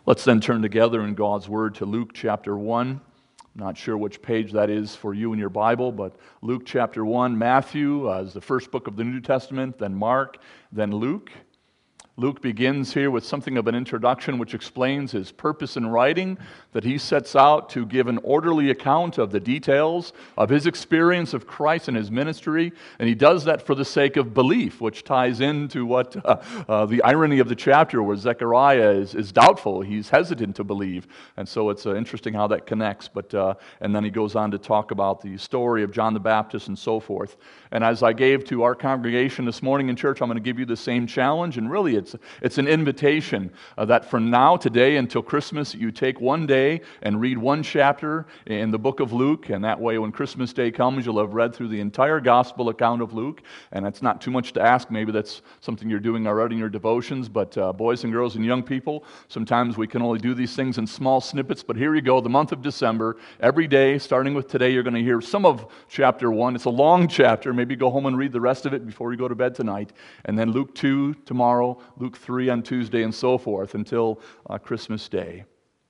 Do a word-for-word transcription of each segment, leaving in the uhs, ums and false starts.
Let's then turn together in God's Word to Luke chapter one. I'm not sure which page that is for you in your Bible, but Luke chapter one. Matthew uh, is the first book of the New Testament, then Mark, then Luke. Luke begins here with something of an introduction which explains his purpose in writing, that he sets out to give an orderly account of the details of his experience of Christ and his ministry, and he does that for the sake of belief, which ties into what uh, uh, the irony of the chapter, where Zechariah is, is doubtful, he's hesitant to believe, and so it's uh, interesting how that connects. But uh, and then he goes on to talk about the story of John the Baptist and so forth. And as I gave to our congregation this morning in church, I'm going to give you the same challenge, and really it's It's an invitation uh, that from now, today, until Christmas, you take one day and read one chapter in the book of Luke, and that way when Christmas Day comes, you'll have read through the entire gospel account of Luke, and it's not too much to ask. Maybe that's something you're doing already in your devotions, but uh, boys and girls and young people, sometimes we can only do these things in small snippets, but here you go, the month of December, every day, starting with today, you're going to hear some of chapter one. It's a long chapter. Maybe go home and read the rest of it before you go to bed tonight, and then Luke two tomorrow, Luke three on Tuesday, and so forth until uh, Christmas Day.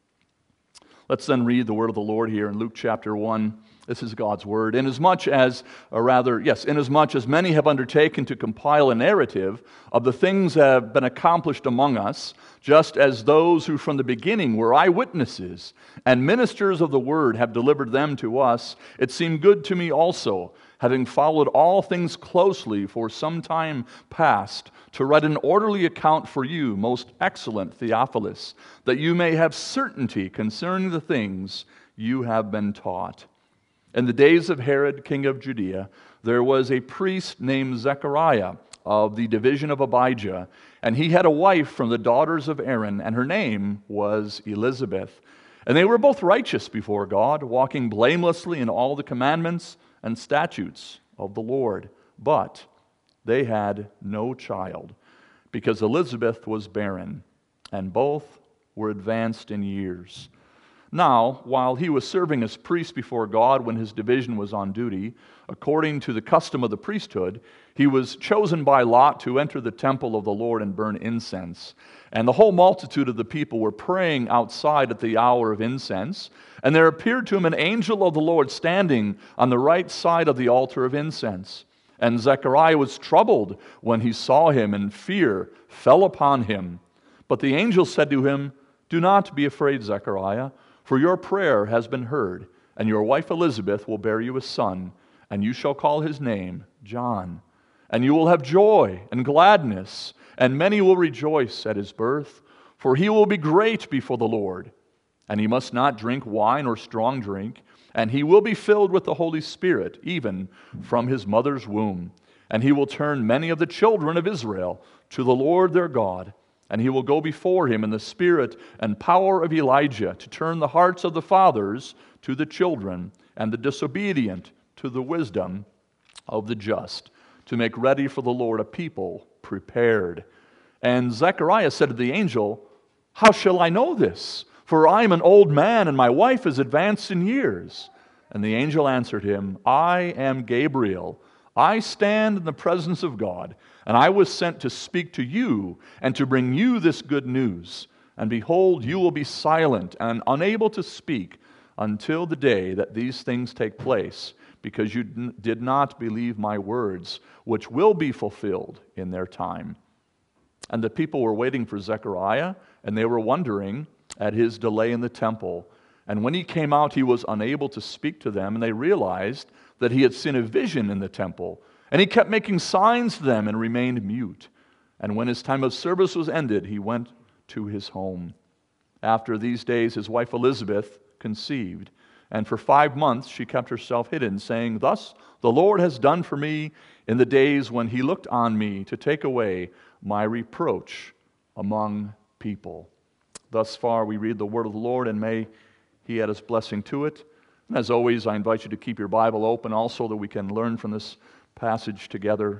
Let's then read the word of the Lord here in Luke chapter one. This is God's word. Inasmuch as, or rather, yes, inasmuch as many have undertaken to compile a narrative of the things that have been accomplished among us, just as those who from the beginning were eyewitnesses and ministers of the word have delivered them to us, it seemed good to me also, having followed all things closely for some time past, to write an orderly account for you, most excellent Theophilus, that you may have certainty concerning the things you have been taught. In the days of Herod, king of Judea, there was a priest named Zechariah of the division of Abijah, and he had a wife from the daughters of Aaron, and her name was Elizabeth. And they were both righteous before God, walking blamelessly in all the commandments and statutes of the Lord. But they had no child, because Elizabeth was barren, and both were advanced in years. Now, while he was serving as priest before God when his division was on duty, according to the custom of the priesthood, he was chosen by lot to enter the temple of the Lord and burn incense. And the whole multitude of the people were praying outside at the hour of incense, and there appeared to him an angel of the Lord standing on the right side of the altar of incense. And Zechariah was troubled when he saw him, and fear fell upon him. But the angel said to him, "Do not be afraid, Zechariah, for your prayer has been heard, and your wife Elizabeth will bear you a son, and you shall call his name John. And you will have joy and gladness, and many will rejoice at his birth, for he will be great before the Lord. And he must not drink wine or strong drink, and he will be filled with the Holy Spirit, even from his mother's womb. And he will turn many of the children of Israel to the Lord their God, and he will go before him in the spirit and power of Elijah, to turn the hearts of the fathers to the children, and the disobedient to the wisdom of the just, to make ready for the Lord a people prepared." And Zechariah said to the angel, "How shall I know this? For I am an old man, and my wife is advanced in years." And the angel answered him, "I am Gabriel. I stand in the presence of God, and I was sent to speak to you and to bring you this good news. And behold, you will be silent and unable to speak until the day that these things take place, because you did not believe my words, which will be fulfilled in their time." And the people were waiting for Zechariah, and they were wondering at his delay in the temple. And when he came out, he was unable to speak to them, and they realized that he had seen a vision in the temple. And he kept making signs to them and remained mute. And when his time of service was ended, he went to his home. After these days, his wife Elizabeth conceived, and for five months she kept herself hidden, saying, "Thus the Lord has done for me in the days when he looked on me to take away my reproach among people." Thus far we read the word of the Lord, and may he add his blessing to it. And as always, I invite you to keep your Bible open also, that we can learn from this passage together.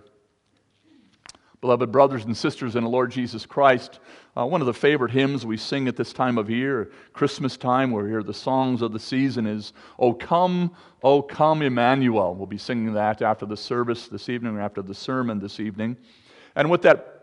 Beloved brothers and sisters in the Lord Jesus Christ, uh, one of the favorite hymns we sing at this time of year, Christmas time, where we hear the songs of the season, is "O come, O come, Emmanuel." We'll be singing that after the service this evening, or after the sermon this evening. And with that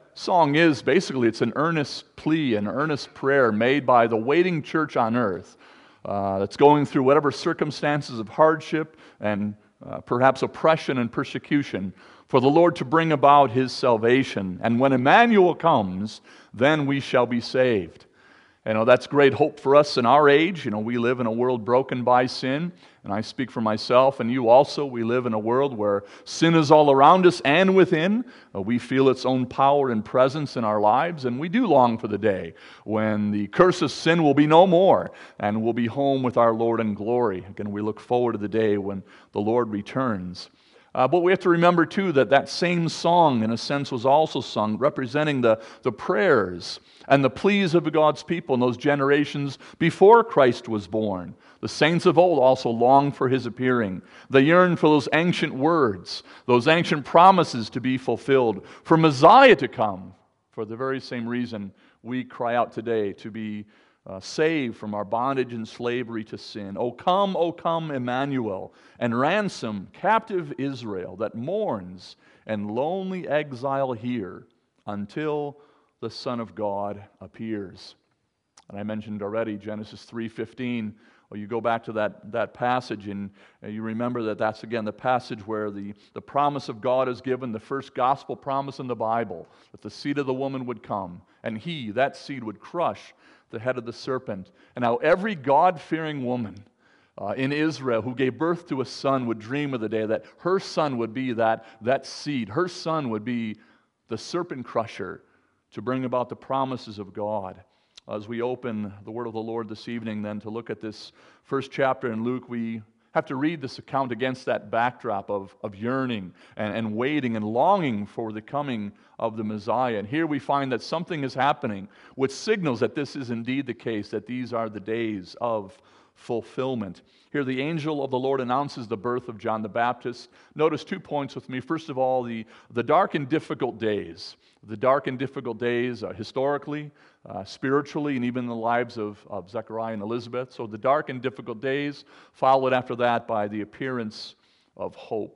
song is basically, it's an earnest plea, an earnest prayer made by the waiting church on earth uh, that's going through whatever circumstances of hardship and uh, perhaps oppression and persecution, for the Lord to bring about His salvation. And when Emmanuel comes, then we shall be saved. You know, that's great hope for us in our age. You know, we live in a world broken by sin, and I speak for myself and you also. We live in a world where sin is all around us and within. Uh, we feel its own power and presence in our lives, and we do long for the day when the curse of sin will be no more, and we'll be home with our Lord in glory. Again, we look forward to the day when the Lord returns. Uh, but we have to remember, too, that that same song, in a sense, was also sung representing the, the prayers and the pleas of God's people in those generations before Christ was born. The saints of old also longed for His appearing. They yearned for those ancient words, those ancient promises to be fulfilled, for Messiah to come. For the very same reason, we cry out today to be Uh, saved from our bondage and slavery to sin. O come, O come, Emmanuel, and ransom captive Israel that mourns and lonely exile here until the Son of God appears. And I mentioned already Genesis three fifteen. Well, you go back to that, that passage and uh, you remember that that's again the passage where the, the promise of God is given, the first gospel promise in the Bible, that the seed of the woman would come, and he, that seed, would crush the head of the serpent. And how every God-fearing woman uh, in Israel who gave birth to a son would dream of the day that her son would be that, that seed. Her son would be the serpent crusher to bring about the promises of God. As we open the word of the Lord this evening, then, to look at this first chapter in Luke, we have to read this account against that backdrop of, of yearning and, and waiting and longing for the coming of the Messiah. And here we find that something is happening which signals that this is indeed the case, that these are the days of fulfillment. Here the angel of the Lord announces the birth of John the Baptist. Notice two points with me. First of all, the, the dark and difficult days. The dark and difficult days uh, historically, uh, spiritually, and even in the lives of, of Zechariah and Elizabeth. So the dark and difficult days, followed after that by the appearance of hope.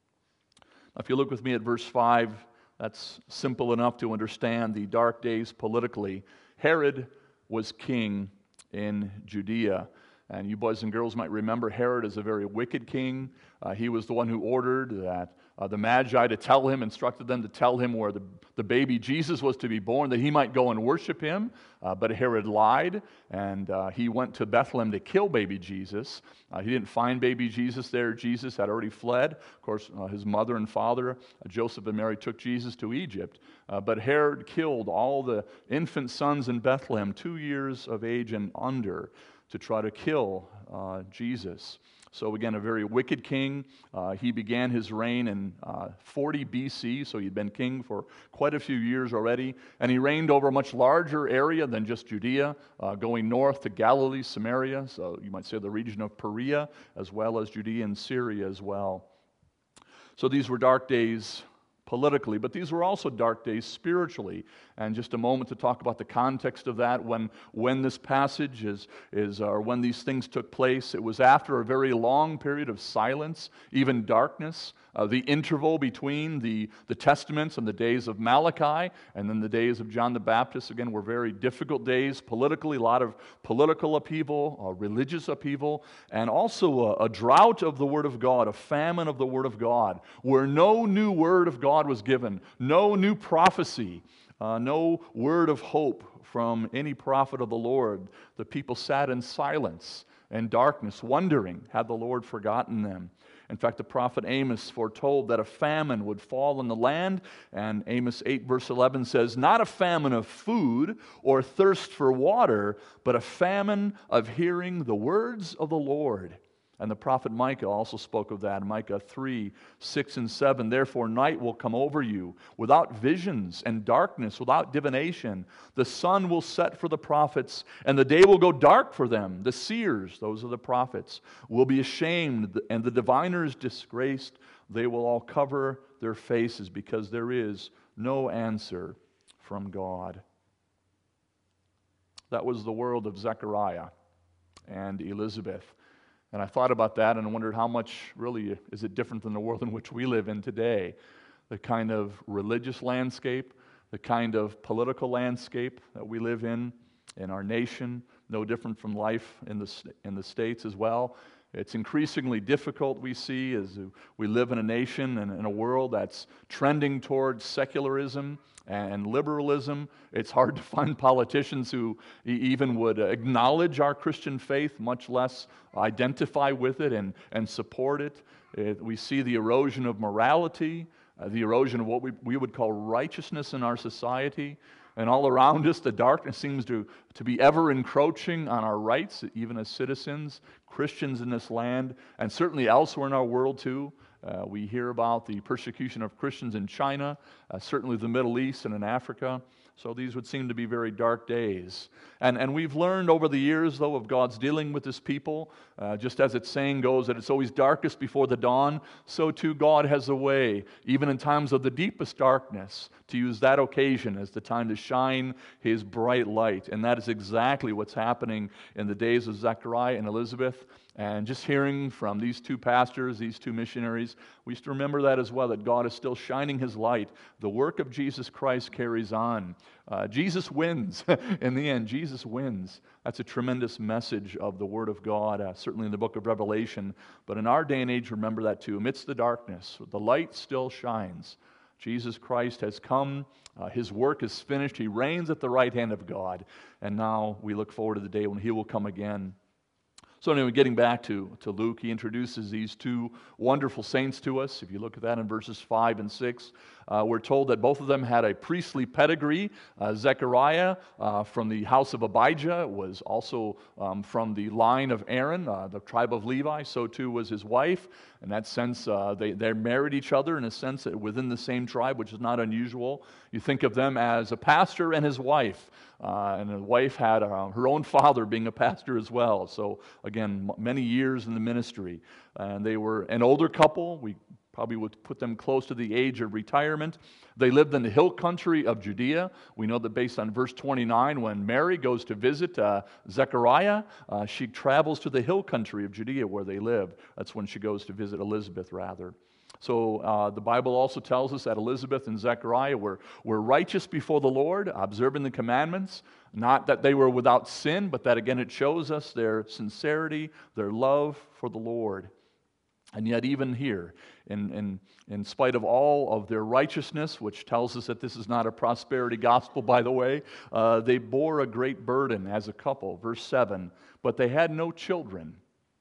Now, if you look with me at verse five, that's simple enough to understand the dark days politically. Herod was king in Judea. And you boys and girls might remember Herod is a very wicked king. Uh, he was the one who ordered that uh, the Magi to tell him, instructed them to tell him where the, the baby Jesus was to be born, that he might go and worship him. Uh, but Herod lied, and uh, he went to Bethlehem to kill baby Jesus. Uh, he didn't find baby Jesus there. Jesus had already fled. Of course, uh, his mother and father, uh, Joseph and Mary, took Jesus to Egypt. Uh, but Herod killed all the infant sons in Bethlehem, two years of age and under, to try to kill uh, Jesus. So again, a very wicked king. Uh, he began his reign in uh, forty B C, so he'd been king for quite a few years already. And he reigned over a much larger area than just Judea, uh, going north to Galilee, Samaria, so you might say the region of Perea, as well as Judea and Syria as well. So these were dark days politically, but these were also dark days spiritually. And just a moment to talk about the context of that. When when this passage is, is or when these things took place, it was after a very long period of silence, even darkness. Uh, the interval between the, the Testaments and the days of Malachi and then the days of John the Baptist, again, were very difficult days politically, a lot of political upheaval, uh, religious upheaval, and also a, a drought of the Word of God, a famine of the Word of God, where no new Word of God was given, no new prophecy, uh, no word of hope from any prophet of the Lord. The people sat in silence and darkness, wondering, had the Lord forgotten them? In fact, the prophet Amos foretold that a famine would fall on the land, and Amos eight verse eleven says, not a famine of food or thirst for water, but a famine of hearing the words of the Lord. And the prophet Micah also spoke of that, Micah three, six and seven. Therefore night will come over you without visions, and darkness without divination. The sun will set for the prophets, and the day will go dark for them. The seers, those are the prophets, will be ashamed, and the diviners disgraced. They will all cover their faces, because there is no answer from God. That was the world of Zechariah and Elizabeth. And I thought about that and wondered how much really is it different than the world in which we live in today. The kind of religious landscape, the kind of political landscape that we live in, in our nation, no different from life in the, in the States as well. It's increasingly difficult, we see, as we live in a nation and in a world that's trending towards secularism and liberalism. It's hard to find politicians who even would acknowledge our Christian faith, much less identify with it and, and support it. it. We see the erosion of morality, uh, the erosion of what we, we would call righteousness in our society. And all around us, the darkness seems to, to be ever encroaching on our rights, even as citizens, Christians in this land, and certainly elsewhere in our world too. Uh, we hear about the persecution of Christians in China, uh, certainly the Middle East and in Africa. So these would seem to be very dark days. And, and we've learned over the years, though, of God's dealing with His people. Uh, just as its saying goes, that it's always darkest before the dawn, so too God has a way, even in times of the deepest darkness, to use that occasion as the time to shine His bright light. And that is exactly what's happening in the days of Zechariah and Elizabeth. And just hearing from these two pastors, these two missionaries, we used to remember that as well, that God is still shining His light. The work of Jesus Christ carries on. Uh, Jesus wins. In the end, Jesus wins. That's a tremendous message of the Word of God, uh, certainly in the book of Revelation. But in our day and age, remember that too. Amidst the darkness, the light still shines. Jesus Christ has come. Uh, His work is finished. He reigns at the right hand of God. And now we look forward to the day when He will come again. So anyway, getting back to, to Luke, he introduces these two wonderful saints to us. If you look at that in verses five and six, uh, we're told that both of them had a priestly pedigree. Uh, Zechariah uh, from the house of Abijah was also um, from the line of Aaron, uh, the tribe of Levi. So too was his wife. In that sense, uh, they, they married each other in a sense within the same tribe, which is not unusual. You think of them as a pastor and his wife. Uh, and the wife had uh, her own father being a pastor as well. So again, m- many years in the ministry. And they were an older couple. We probably would put them close to the age of retirement. They lived in the hill country of Judea. We know that based on verse twenty-nine, when Mary goes to visit uh, Zechariah, uh, she travels to the hill country of Judea where they lived. That's when she goes to visit Elizabeth, rather. So uh, the Bible also tells us that Elizabeth and Zechariah were, were righteous before the Lord, observing the commandments. Not that they were without sin, but that again it shows us their sincerity, their love for the Lord. And yet even here, in, in, in spite of all of their righteousness, which tells us that this is not a prosperity gospel, by the way, uh, they bore a great burden as a couple. Verse seven, but they had no children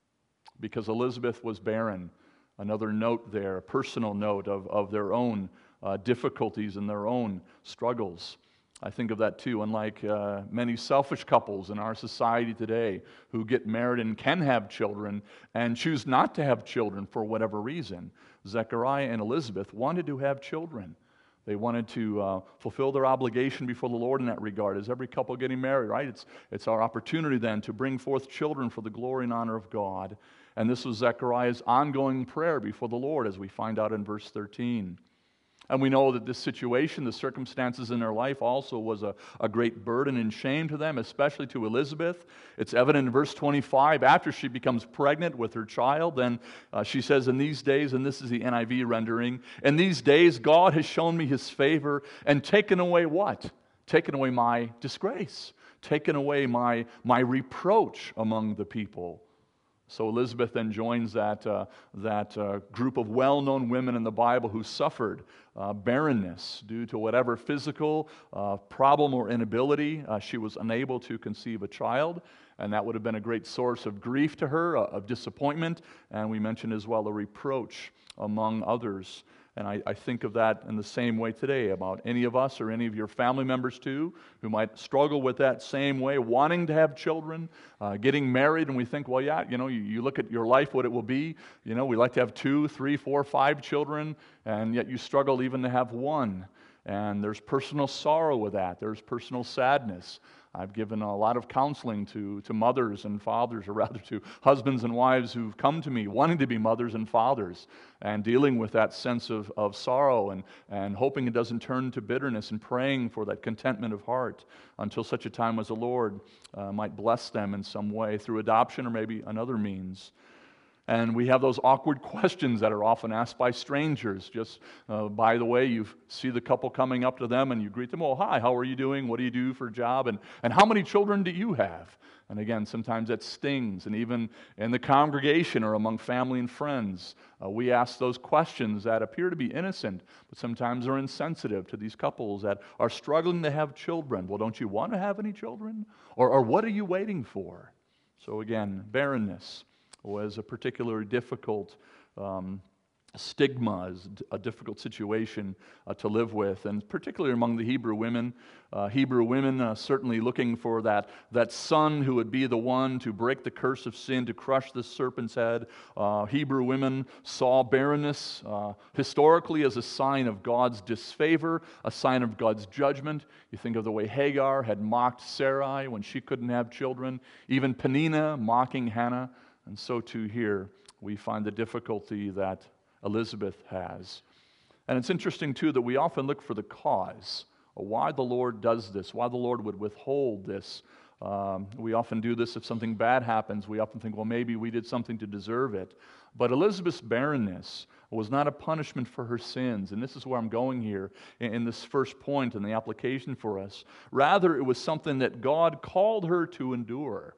because Elizabeth was barren. Another note there, a personal note of, of their own uh, difficulties and their own struggles. I think of that too, unlike uh, many selfish couples in our society today who get married and can have children and choose not to have children for whatever reason. Zechariah and Elizabeth wanted to have children. They wanted to uh, fulfill their obligation before the Lord in that regard. As every couple getting married, right? It's, it's our opportunity then to bring forth children for the glory and honor of God. And this was Zechariah's ongoing prayer before the Lord, as we find out in verse thirteen. And we know that this situation, the circumstances in their life also was a, a great burden and shame to them, especially to Elizabeth. It's evident in verse twenty-five, after she becomes pregnant with her child, then uh, she says, in these days, and this is the N I V rendering, in these days God has shown me His favor and taken away what? Taken away my disgrace, taken away my, my reproach among the people. So Elizabeth then joins that, uh, that uh, group of well-known women in the Bible who suffered uh, barrenness due to whatever physical uh, problem or inability. Uh, she was unable to conceive a child, and that would have been a great source of grief to her, uh, of disappointment, and we mentioned as well a reproach among others. And I, I think of that in the same way today about any of us or any of your family members too who might struggle with that same way, wanting to have children, uh, getting married, and we think, well, yeah, you know, you, you look at your life, what it will be. You know, we like to have two, three, four, five children, and yet you struggle even to have one. And there's personal sorrow with that. There's personal sadness. I've given a lot of counseling to, to mothers and fathers, or rather to husbands and wives who've come to me wanting to be mothers and fathers and dealing with that sense of, of sorrow and, and hoping it doesn't turn to bitterness and praying for that contentment of heart until such a time as the Lord uh, might bless them in some way through adoption or maybe another means. And we have those awkward questions that are often asked by strangers. Just, uh, by the way, you see the couple coming up to them and you greet them, oh, hi, how are you doing? What do you do for a job? And, and how many children do you have? And again, sometimes that stings. And even in the congregation or among family and friends, uh, we ask those questions that appear to be innocent, but sometimes are insensitive to these couples that are struggling to have children. Well, don't you want to have any children? Or, or what are you waiting for? So again, barrenness was a particularly difficult um, stigma, is a difficult situation uh, to live with, and particularly among the Hebrew women. Uh, Hebrew women uh, certainly looking for that, that son who would be the one to break the curse of sin, to crush the serpent's head. Uh, Hebrew women saw barrenness uh, historically as a sign of God's disfavor, a sign of God's judgment. You think of the way Hagar had mocked Sarai when she couldn't have children, even Peninnah mocking Hannah. And so too here, we find the difficulty that Elizabeth has. And it's interesting too that we often look for the cause, or why the Lord does this, why the Lord would withhold this. Um, we often do this if something bad happens. We often think, well, maybe we did something to deserve it. But Elizabeth's barrenness was not a punishment for her sins. And this is where I'm going here in, in this first point in the application for us. Rather, it was something that God called her to endure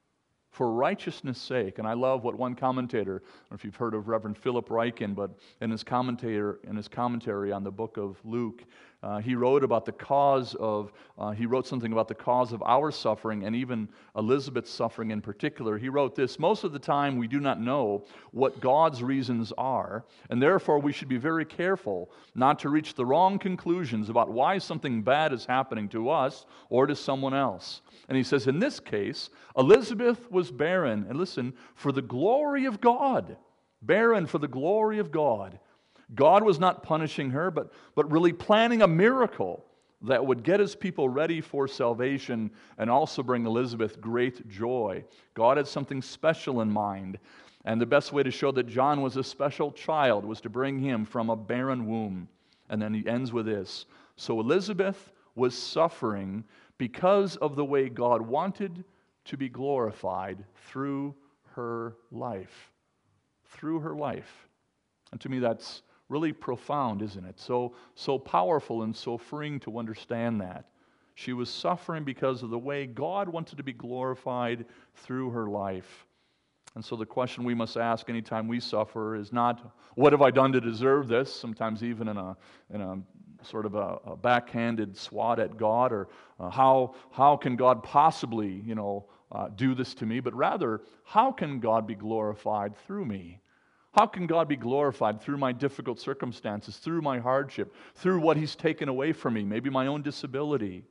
for righteousness' sake. And I love what one commentator, I don't know if you've heard of Reverend Philip Ryken, but in his commentator in his commentary on the book of Luke, uh, he wrote about the cause of, uh, he wrote something about the cause of our suffering, and even Elizabeth's suffering in particular. He wrote this: most of the time we do not know what God's reasons are, and therefore we should be very careful not to reach the wrong conclusions about why something bad is happening to us or to someone else. And he says, in this case, Elizabeth was barren, and listen, for the glory of God. Barren for the glory of God. God was not punishing her, but, but really planning a miracle that would get his people ready for salvation and also bring Elizabeth great joy. God had something special in mind. And the best way to show that John was a special child was to bring him from a barren womb. And then he ends with this: so Elizabeth was suffering because of the way God wanted to be glorified through her life. Through her life. And to me that's really profound, isn't it? So, so powerful and so freeing to understand that. She was suffering because of the way God wanted to be glorified through her life. And so the question we must ask anytime we suffer is not, what have I done to deserve this? Sometimes even in a in a sort of a, a backhanded swat at God, or uh, how how can God possibly, you know, uh, do this to me? But rather, how can God be glorified through me? How can God be glorified through my difficult circumstances, through my hardship, through what He's taken away from me, maybe my own disability?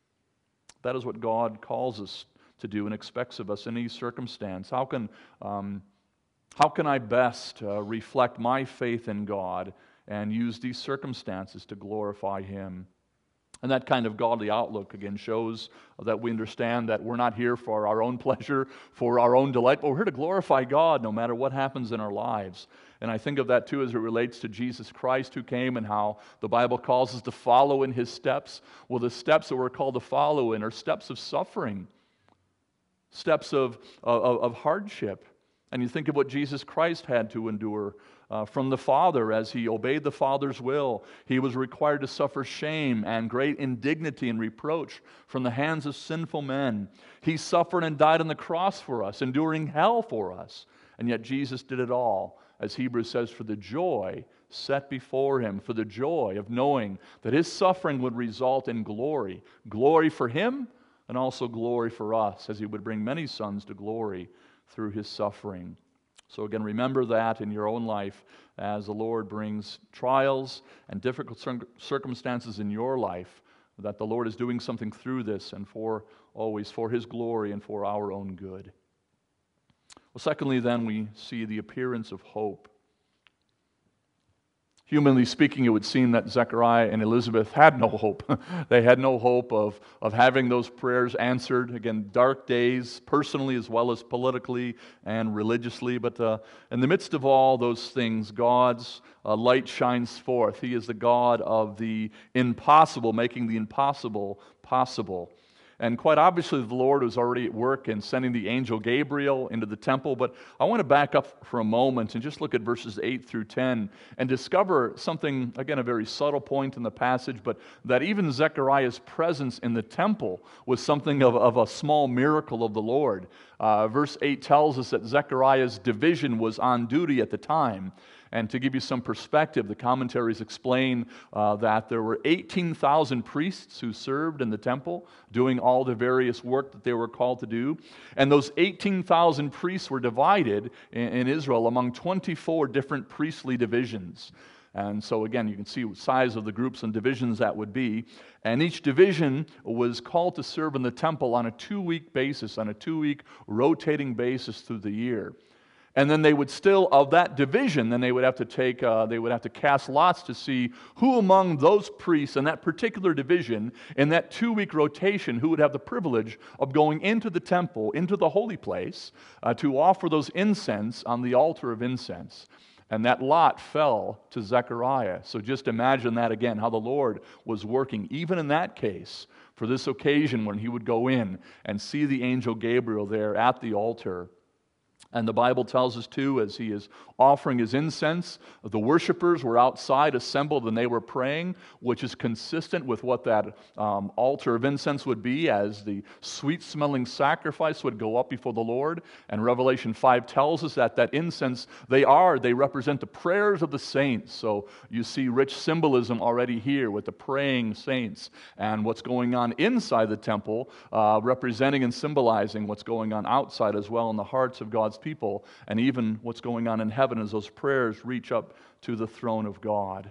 That is what God calls us to do and expects of us in any circumstance. How can um, how can I best uh, reflect my faith in God and use these circumstances to glorify Him? And that kind of godly outlook, again, shows that we understand that we're not here for our own pleasure, for our own delight, but we're here to glorify God no matter what happens in our lives. And I think of that, too, as it relates to Jesus Christ who came and how the Bible calls us to follow in His steps. Well, the steps that we're called to follow in are steps of suffering, steps of, of, of hardship. And you think of what Jesus Christ had to endure uh, from the Father as He obeyed the Father's will. He was required to suffer shame and great indignity and reproach from the hands of sinful men. He suffered and died on the cross for us, enduring hell for us. And yet Jesus did it all, as Hebrews says, for the joy set before Him, for the joy of knowing that His suffering would result in glory. Glory for Him and also glory for us, as He would bring many sons to glory through His suffering. So again, remember that in your own life as the Lord brings trials and difficult circumstances in your life, that the Lord is doing something through this and for always for His glory and for our own good. Well, secondly, then, we see the appearance of hope. Humanly speaking, it would seem that Zechariah and Elizabeth had no hope. They had no hope of, of having those prayers answered. Again, dark days, personally as well as politically and religiously. But uh, in the midst of all those things, God's uh, light shines forth. He is the God of the impossible, making the impossible possible. And quite obviously, the Lord was already at work in sending the angel Gabriel into the temple. But I want to back up for a moment and just look at verses eight through ten and discover something, again, a very subtle point in the passage, but that even Zechariah's presence in the temple was something of, of a small miracle of the Lord. Uh, verse eight tells us that Zechariah's division was on duty at the time. And to give you some perspective, the commentaries explain uh, that there were eighteen thousand priests who served in the temple, doing all the various work that they were called to do. And those eighteen thousand priests were divided in, in Israel among twenty-four different priestly divisions. And so again, you can see the size of the groups and divisions that would be. And each division was called to serve in the temple on a two-week basis, on a two-week rotating basis through the year. And then they would still, of that division, then they would have to take, uh, they would have to cast lots to see who among those priests in that particular division, in that two-week rotation, who would have the privilege of going into the temple, into the holy place, uh, to offer those incense on the altar of incense. And that lot fell to Zechariah. So just imagine that again, how the Lord was working, even in that case, for this occasion when he would go in and see the angel Gabriel there at the altar. And the Bible tells us, too, as he is offering his incense, the worshipers were outside assembled and they were praying, which is consistent with what that um, altar of incense would be, as the sweet-smelling sacrifice would go up before the Lord. And Revelation five tells us that that incense, they are, they represent the prayers of the saints. So you see rich symbolism already here with the praying saints and what's going on inside the temple, uh, representing and symbolizing what's going on outside as well in the hearts of God's people, and even what's going on in heaven as those prayers reach up to the throne of God.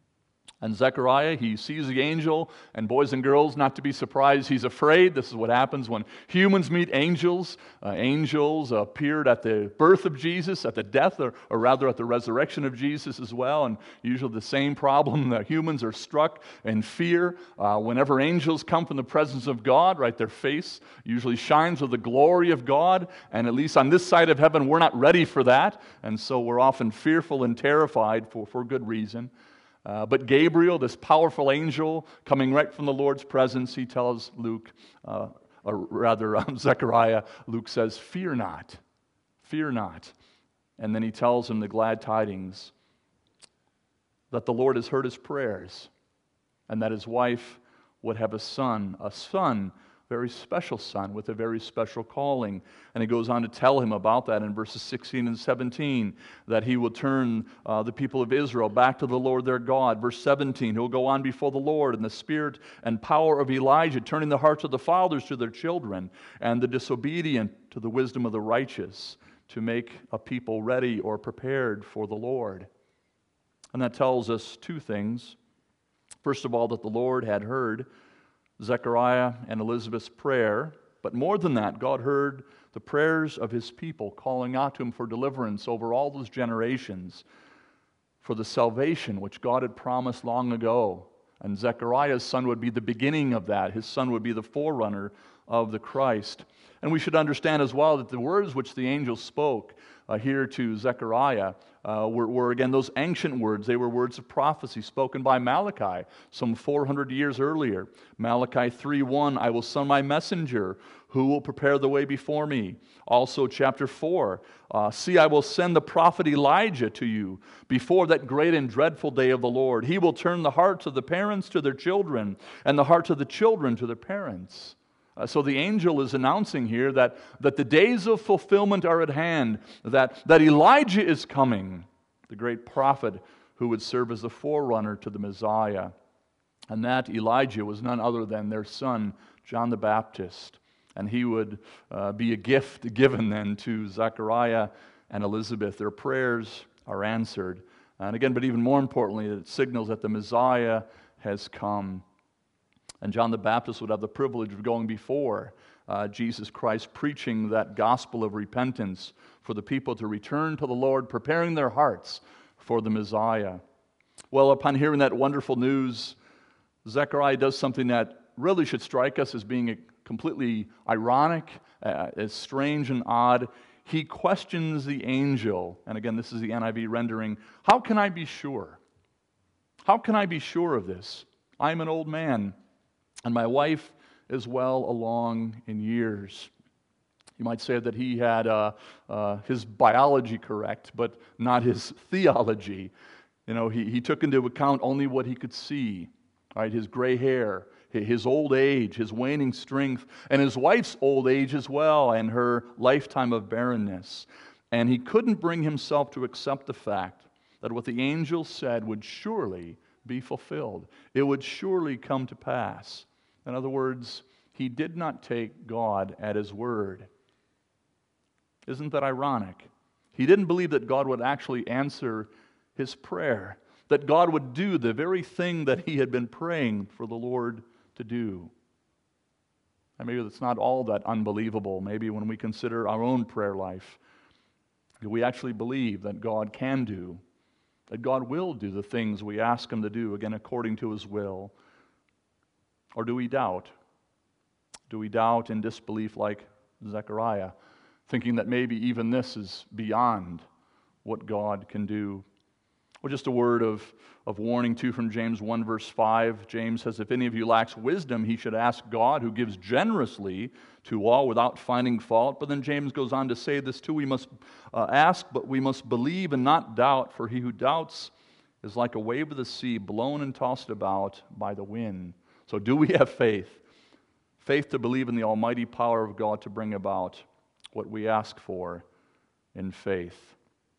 And Zechariah, he sees the angel, and boys and girls, not to be surprised, he's afraid. This is what happens when humans meet angels. Uh, angels appeared at the birth of Jesus, at the death, or, or rather at the resurrection of Jesus as well, and usually the same problem, that humans are struck in fear. Uh, whenever angels come from the presence of God, right, their face usually shines with the glory of God, and at least on this side of heaven, we're not ready for that, and so we're often fearful and terrified for, for good reason. Uh, but Gabriel, this powerful angel, coming right from the Lord's presence, he tells Luke, uh, or rather um, Zechariah, Luke says, "Fear not, fear not." And then he tells him the glad tidings that the Lord has heard his prayers and that his wife would have a son, a son, very special son with a very special calling. And he goes on to tell him about that in verses sixteen and seventeen, that he will turn uh, the people of Israel back to the Lord their God. Verse seventeen, he'll go on before the Lord in the spirit and power of Elijah, turning the hearts of the fathers to their children and the disobedient to the wisdom of the righteous, to make a people ready or prepared for the Lord. And that tells us two things. First of all, that the Lord had heard Zechariah and Elizabeth's prayer, but more than that, God heard the prayers of his people calling out to him for deliverance over all those generations, for the salvation which God had promised long ago. And Zechariah's son would be the beginning of that. His son would be the forerunner of the Christ. And we should understand as well that the words which the angel spoke uh, here to Zechariah uh, were, were, again, those ancient words. They were words of prophecy spoken by Malachi some four hundred years earlier. Malachi three one, "I will send my messenger who will prepare the way before me." Also chapter four, uh, "See, I will send the prophet Elijah to you before that great and dreadful day of the Lord. He will turn the hearts of the parents to their children and the hearts of the children to their parents." Uh, so the angel is announcing here that, that the days of fulfillment are at hand, that, that Elijah is coming, the great prophet who would serve as the forerunner to the Messiah. And that Elijah was none other than their son, John the Baptist. And he would uh, be a gift given then to Zechariah and Elizabeth. Their prayers are answered. And again, but even more importantly, it signals that the Messiah has come. And John the Baptist would have the privilege of going before uh, Jesus Christ, preaching that gospel of repentance for the people to return to the Lord, preparing their hearts for the Messiah. Well, upon hearing that wonderful news, Zechariah does something that really should strike us as being completely ironic, uh, as strange and odd. He questions the angel, and again, this is the N I V rendering, "How can I be sure? How can I be sure of this? I'm an old man, and my wife as well along in years. You might say that he had uh, uh, his biology correct, but not his theology. You know, he, he took into account only what he could see, right? His gray hair, his old age, his waning strength, and his wife's old age as well, and her lifetime of barrenness. And he couldn't bring himself to accept the fact that what the angel said would surely be fulfilled. It would surely come to pass. In other words, he did not take God at his word. Isn't that ironic? He didn't believe that God would actually answer his prayer, that God would do the very thing that he had been praying for the Lord to do. And maybe that's not all that unbelievable. Maybe when we consider our own prayer life, do we actually believe that God can do, that God will do the things we ask him to do, again, according to his will? Or do we doubt? Do we doubt in disbelief like Zechariah, thinking that maybe even this is beyond what God can do? Well, just a word of, of warning, too, from James one, verse five. James says, if any of you lacks wisdom, he should ask God, who gives generously to all without finding fault. But then James goes on to say this, too. We must uh, ask, but we must believe and not doubt, for he who doubts is like a wave of the sea, blown and tossed about by the wind. So do we have faith? Faith to believe in the almighty power of God to bring about what we ask for in faith.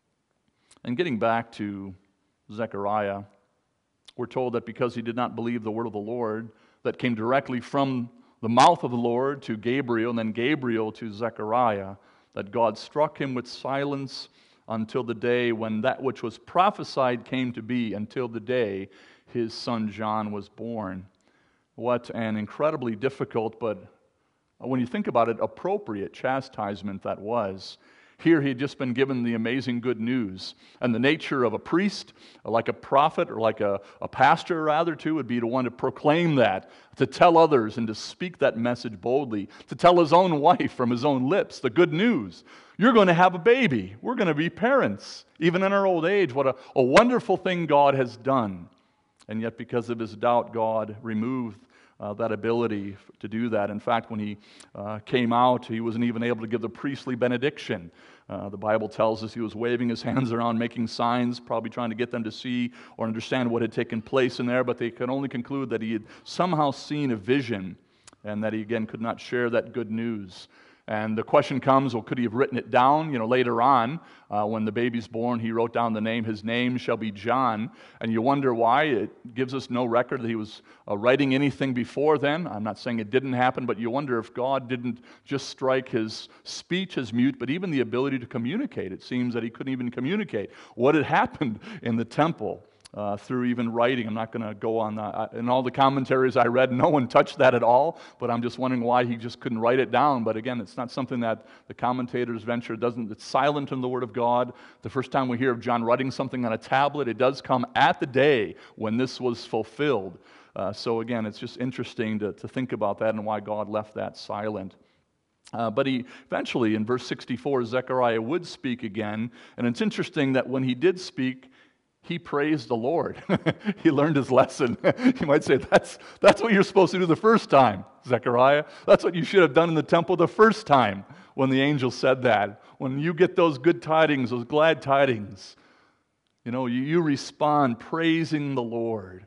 And getting back to Zechariah, we're told that because he did not believe the word of the Lord that came directly from the mouth of the Lord to Gabriel, and then Gabriel to Zechariah, that God struck him with silence until the day when that which was prophesied came to be, until the day his son John was born. What an incredibly difficult, but when you think about it, appropriate chastisement that was. Here he had just been given the amazing good news. And the nature of a priest, like a prophet, or like a, a pastor rather too, would be to want to proclaim that, to tell others and to speak that message boldly, to tell his own wife from his own lips the good news. You're going to have a baby. We're going to be parents, even in our old age. What a, a wonderful thing God has done. And yet because of his doubt, God removed Uh, that ability to do that. In fact, when he uh, came out, he wasn't even able to give the priestly benediction. Uh, the Bible tells us he was waving his hands around, making signs, probably trying to get them to see or understand what had taken place in there, but they could only conclude that he had somehow seen a vision and that he, again, could not share that good news. And the question comes, well, could he have written it down? You know, later on, uh, when the baby's born, he wrote down the name. His name shall be John. And you wonder why. It gives us no record that he was uh, writing anything before then. I'm not saying it didn't happen, but you wonder if God didn't just strike his speech as mute, but even the ability to communicate. It seems that he couldn't even communicate what had happened in the temple. Uh, through even writing. I'm not going to go on that. In all the commentaries I read, no one touched that at all, but I'm just wondering why he just couldn't write it down. But again, it's not something that the commentators venture. It doesn't, it's silent in the Word of God. The first time we hear of John writing something on a tablet, it does come at the day when this was fulfilled. Uh, so again, it's just interesting to, to think about that and why God left that silent. Uh, but he eventually, in verse sixty-four, Zechariah would speak again. And it's interesting that when he did speak, he praised the Lord. He learned his lesson. You might say, that's, that's what you're supposed to do the first time, Zechariah. That's what you should have done in the temple the first time when the angel said that. When you get those good tidings, those glad tidings, you know, you, you respond praising the Lord.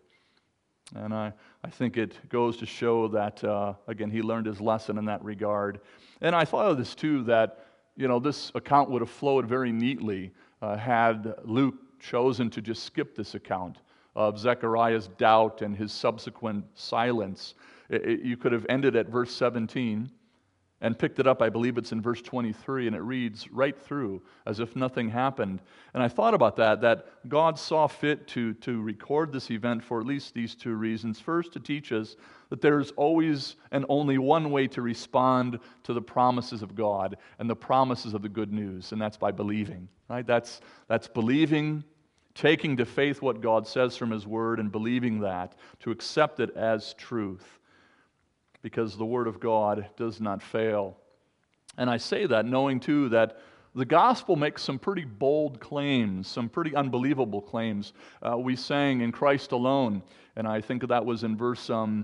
And I, I think it goes to show that, uh, again, he learned his lesson in that regard. And I thought of this, too, that, you know, this account would have flowed very neatly uh, had Luke chosen to just skip this account of Zechariah's doubt and his subsequent silence. It, it, you could have ended at verse seventeen and picked it up, I believe it's in verse twenty-three, and it reads right through as if nothing happened. And I thought about that, that God saw fit to, to record this event for at least these two reasons. First, to teach us that there's always and only one way to respond to the promises of God and the promises of the good news, and that's by believing. Right? That's, that's believing, taking to faith what God says from his word and believing that, to accept it as truth, because the word of God does not fail. And I say that knowing too that the gospel makes some pretty bold claims, some pretty unbelievable claims. Uh, we sang in Christ alone, and I think that was in verse um,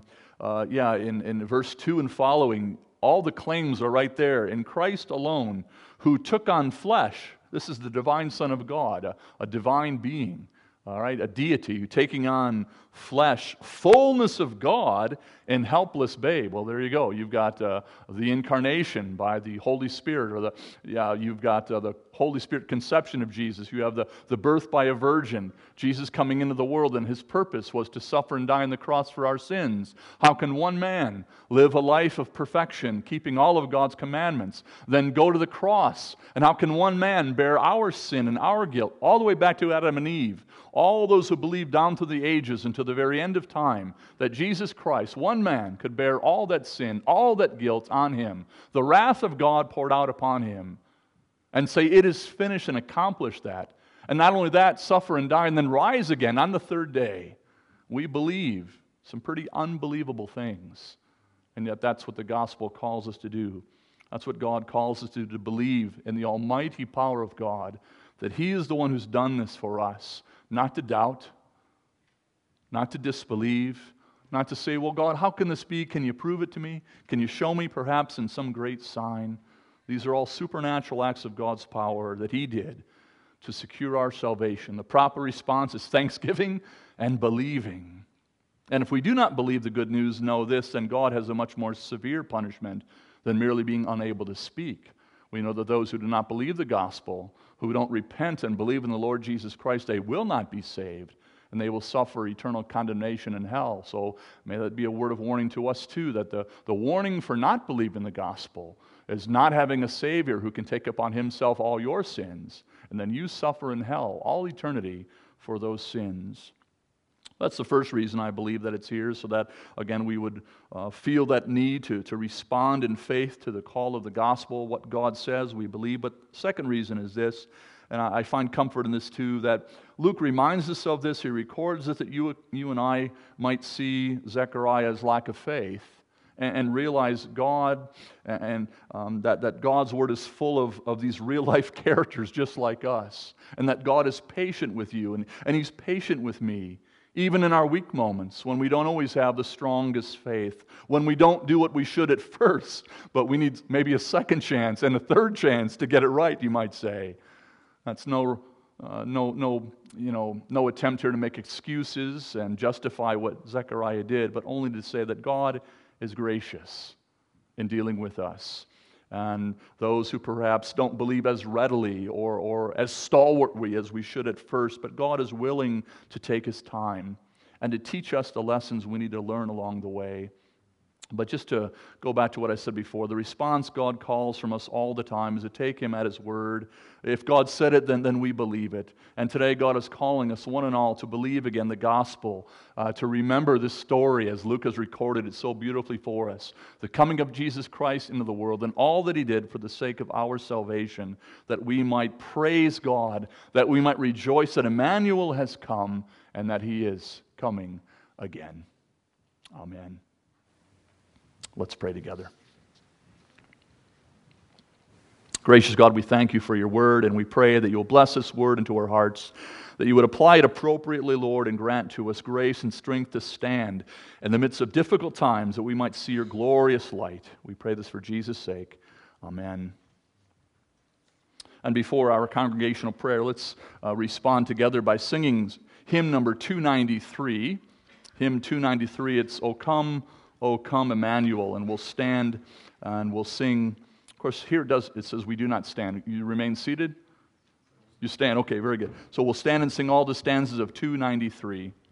uh, yeah, in, in verse two and following, all the claims are right there. In Christ alone, who took on flesh. This is the divine Son of God, a, a divine being, all right, a deity taking on flesh, fullness of God in helpless babe. Well, there you go. You've got uh, the incarnation by the Holy Spirit, or the yeah, you've got uh, the Holy Spirit conception of Jesus. You have the, the birth by a virgin, Jesus coming into the world, and his purpose was to suffer and die on the cross for our sins. How can one man live a life of perfection, keeping all of God's commandments, then go to the cross? And how can one man bear our sin and our guilt, all the way back to Adam and Eve? All those who believe down through the ages and to the very end of time that Jesus Christ, one man, could bear all that sin, all that guilt on him, the wrath of God poured out upon him, and say, it is finished, and accomplish that. And not only that, suffer and die and then rise again on the third day. We believe some pretty unbelievable things. And yet that's what the gospel calls us to do. That's what God calls us to do, to believe in the almighty power of God, that he is the one who's done this for us. Not to doubt, not to disbelieve, not to say, well, God, how can this be? Can you prove it to me? Can you show me perhaps in some great sign? These are all supernatural acts of God's power that he did to secure our salvation. The proper response is thanksgiving and believing. And if we do not believe the good news, know this, then God has a much more severe punishment than merely being unable to speak. We know that those who do not believe the gospel, who don't repent and believe in the Lord Jesus Christ, they will not be saved, and they will suffer eternal condemnation in hell. So may that be a word of warning to us too, that the, the warning for not believing the gospel is not having a Savior who can take upon himself all your sins, and then you suffer in hell all eternity for those sins. That's the first reason I believe that it's here, so that, again, we would uh, feel that need to, to respond in faith to the call of the gospel, what God says we believe. But the second reason is this, and I, I find comfort in this too, that Luke reminds us of this. He records it that you, you and I might see Zechariah's lack of faith and, and realize God, and um, that, that God's word is full of, of these real-life characters just like us, and that God is patient with you, and, and he's patient with me. Even in our weak moments, when we don't always have the strongest faith, when we don't do what we should at first, but we need maybe a second chance and a third chance to get it right, you might say. That's no, uh, no, no, you know, no attempt here to make excuses and justify what Zechariah did, but only to say that God is gracious in dealing with us. And those who perhaps don't believe as readily or, or as stalwartly as we should at first, but God is willing to take his time and to teach us the lessons we need to learn along the way. But just to go back to what I said before, the response God calls from us all the time is to take him at his word. If God said it, then, then we believe it. And today God is calling us one and all to believe again the gospel, uh, to remember this story as Luke has recorded it so beautifully for us, the coming of Jesus Christ into the world and all that he did for the sake of our salvation, that we might praise God, that we might rejoice that Emmanuel has come and that he is coming again. Amen. Let's pray together. Gracious God, we thank you for your word, and we pray that you'll bless this word into our hearts, that you would apply it appropriately, Lord, and grant to us grace and strength to stand in the midst of difficult times, that we might see your glorious light. We pray this for Jesus' sake. Amen. And before our congregational prayer, let's uh, respond together by singing hymn number two ninety-three. Hymn two ninety-three, it's O Come, O come, Emmanuel, and we'll stand and we'll sing. Of course, here it does, it says we do not stand. You remain seated? You stand, okay, very good. So we'll stand and sing all the stanzas of two ninety-three.